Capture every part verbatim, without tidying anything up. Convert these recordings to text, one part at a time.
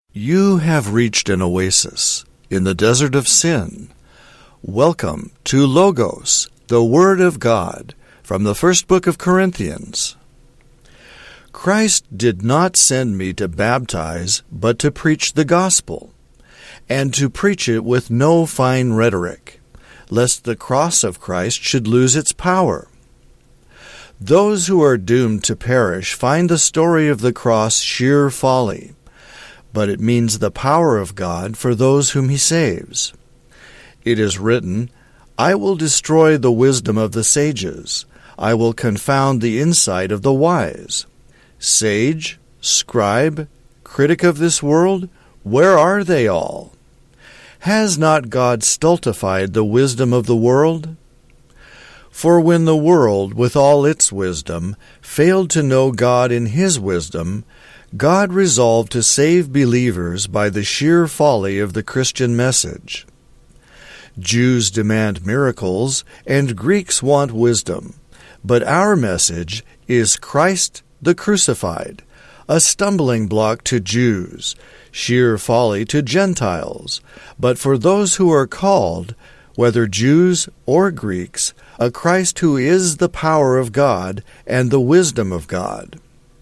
You have reached an oasis in the desert of sin. Welcome to Logos, the Word of God, from the first book of Corinthians. Christ did not send me to baptize, but to preach the gospel, and to preach it with no fine rhetoric, lest the cross of Christ should lose its power. Those who are doomed to perish find the story of the cross sheer folly, but it means the power of God for those whom He saves. It is written, "I will destroy the wisdom of the sages. I will confound the insight of the wise." Sage, scribe, critic of this world, where are they all? Has not God stultified the wisdom of the world? For when the world, with all its wisdom, failed to know God in His wisdom, God resolved to save believers by the sheer folly of the Christian message. Jews demand miracles, and Greeks want wisdom, but our message is Christ the crucified, a stumbling block to Jews, sheer folly to Gentiles, but for those who are called, whether Jews or Greeks, a Christ who is the power of God and the wisdom of God.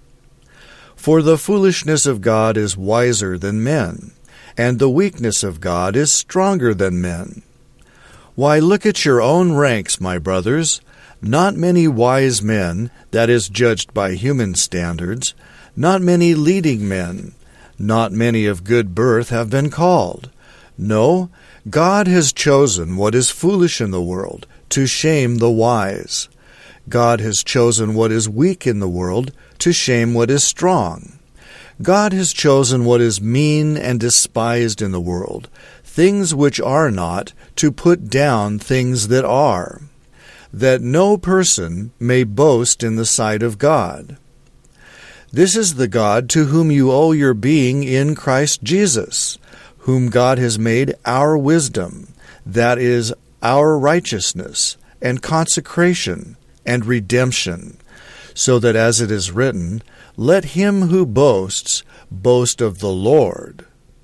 For the foolishness of God is wiser than men, and the weakness of God is stronger than men. Why, look at your own ranks, my brothers. Not many wise men, that is, judged by human standards, not many leading men, not many of good birth have been called. No, God has chosen what is foolish in the world to shame the wise. God has chosen what is weak in the world to shame what is strong. God has chosen what is mean and despised in the world, things which are not, to put down things that are, that no person may boast in the sight of God. This is the God to whom you owe your being in Christ Jesus, whom God has made our wisdom, that is, our righteousness, and consecration, and redemption, so that as it is written, "Let him who boasts, boast of the Lord."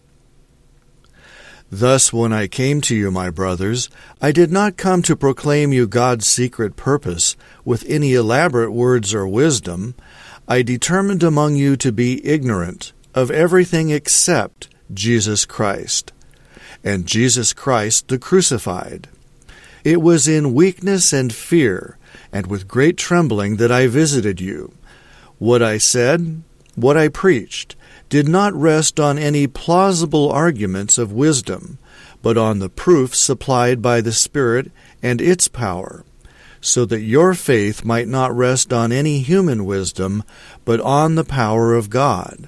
Thus, when I came to you, my brothers, I did not come to proclaim you God's secret purpose with any elaborate words or wisdom. I determined among you to be ignorant of everything except Jesus Christ, and Jesus Christ the crucified. It was in weakness and fear, and with great trembling that I visited you. What I said, what I preached, did not rest on any plausible arguments of wisdom, but on the proof supplied by the Spirit and its power, so that your faith might not rest on any human wisdom, but on the power of God.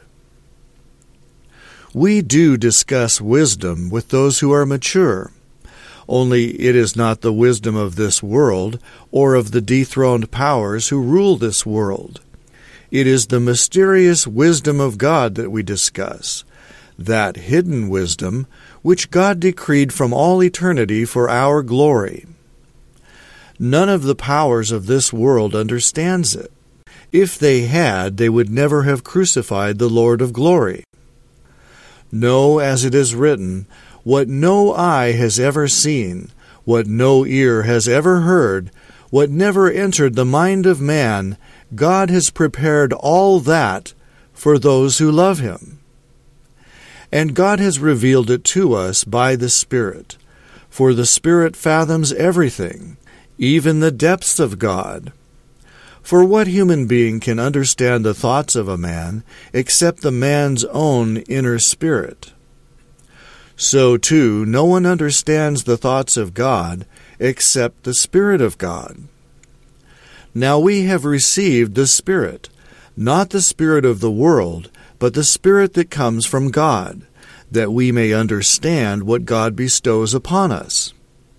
We do discuss wisdom with those who are mature, only it is not the wisdom of this world or of the dethroned powers who rule this world. It is the mysterious wisdom of God that we discuss, that hidden wisdom which God decreed from all eternity for our glory. None of the powers of this world understands it. If they had, they would never have crucified the Lord of glory. No, as it is written, "What no eye has ever seen, what no ear has ever heard, what never entered the mind of man, God has prepared all that for those who love Him." And God has revealed it to us by the Spirit, for the Spirit fathoms everything, even the depths of God. For what human being can understand the thoughts of a man except the man's own inner spirit? So, too, no one understands the thoughts of God except the Spirit of God. Now we have received the Spirit, not the spirit of the world, but the Spirit that comes from God, that we may understand what God bestows upon us.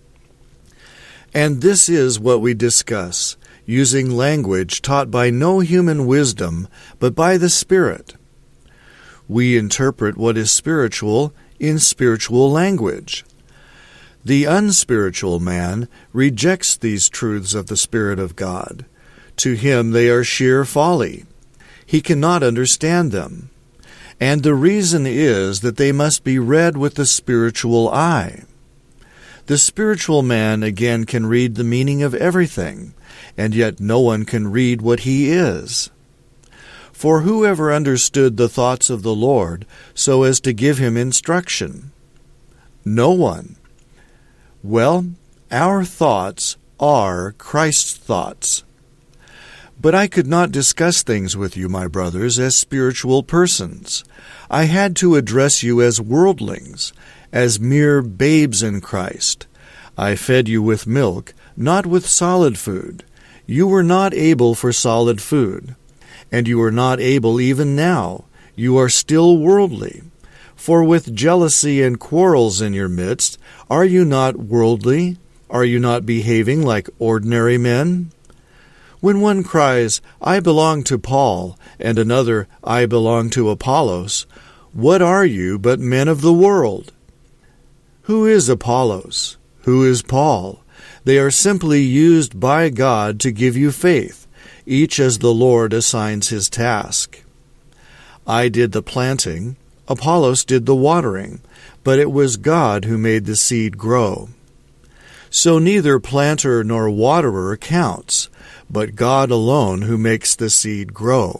And this is what we discuss, using language taught by no human wisdom, but by the Spirit. We interpret what is spiritual in spiritual language. The unspiritual man rejects these truths of the Spirit of God. To him they are sheer folly. He cannot understand them. And the reason is that they must be read with the spiritual eye. The spiritual man again can read the meaning of everything, and yet no one can read what he is. For whoever understood the thoughts of the Lord so as to give him instruction? No one. Well, our thoughts are Christ's thoughts. But I could not discuss things with you, my brothers, as spiritual persons. I had to address you as worldlings, as mere babes in Christ. I fed you with milk, not with solid food. You were not able for solid food. And you are not able even now. You are still worldly. For with jealousy and quarrels in your midst, are you not worldly? Are you not behaving like ordinary men? When one cries, I belong to Paul, and another, I belong to Apollos, what are you but men of the world? Who is Apollos? Who is Paul? They are simply used by God to give you faith, each as the Lord assigns his task. I did the planting, Apollos did the watering, but it was God who made the seed grow. So neither planter nor waterer counts, but God alone who makes the seed grow.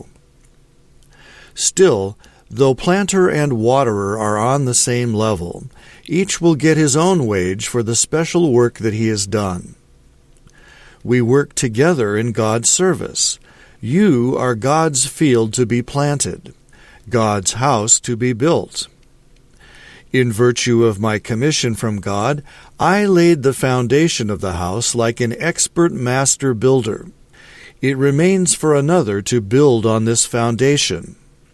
Still, though planter and waterer are on the same level, each will get his own wage for the special work that he has done. We work together in God's service. You are God's field to be planted, God's house to be built. In virtue of my commission from God, I laid the foundation of the house like an expert master builder. It remains for another to build on this foundation.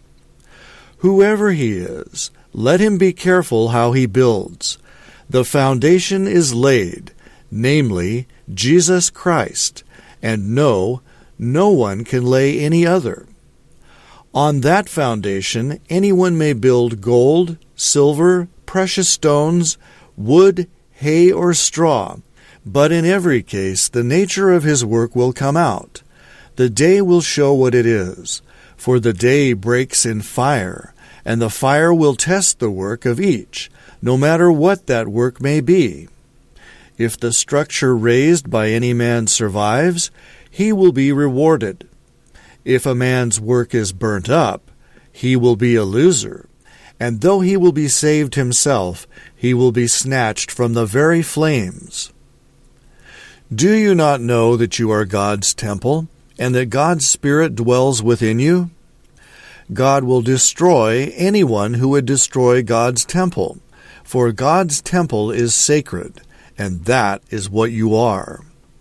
Whoever he is, let him be careful how he builds. The foundation is laid, namely, Jesus Christ, and no, no one can lay any other. On that foundation anyone may build gold, silver, precious stones, wood, hay, or straw, but in every case the nature of his work will come out. The day will show what it is, for the day breaks in fire, and the fire will test the work of each, no matter what that work may be. If the structure raised by any man survives, he will be rewarded. If a man's work is burnt up, he will be a loser, and though he will be saved himself, he will be snatched from the very flames. Do you not know that you are God's temple, and that God's Spirit dwells within you? God will destroy anyone who would destroy God's temple, for God's temple is sacred, and that is what you are.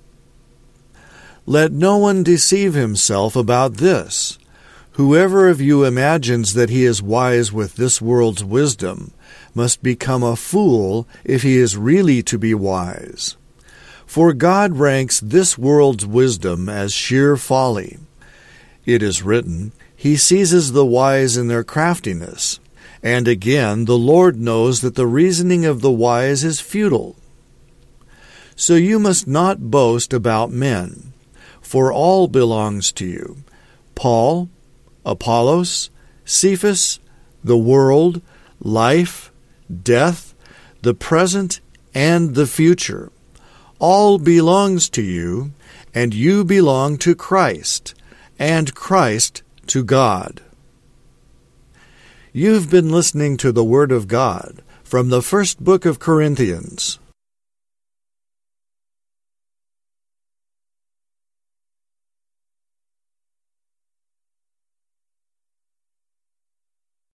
Let no one deceive himself about this. Whoever of you imagines that he is wise with this world's wisdom must become a fool if he is really to be wise. For God ranks this world's wisdom as sheer folly. It is written, He seizes the wise in their craftiness. And again, the Lord knows that the reasoning of the wise is futile. So you must not boast about men, for all belongs to you, Paul, Apollos, Cephas, the world, life, death, the present, and the future. All belongs to you, and you belong to Christ, and Christ to God. You've been listening to the Word of God from the first book of Corinthians.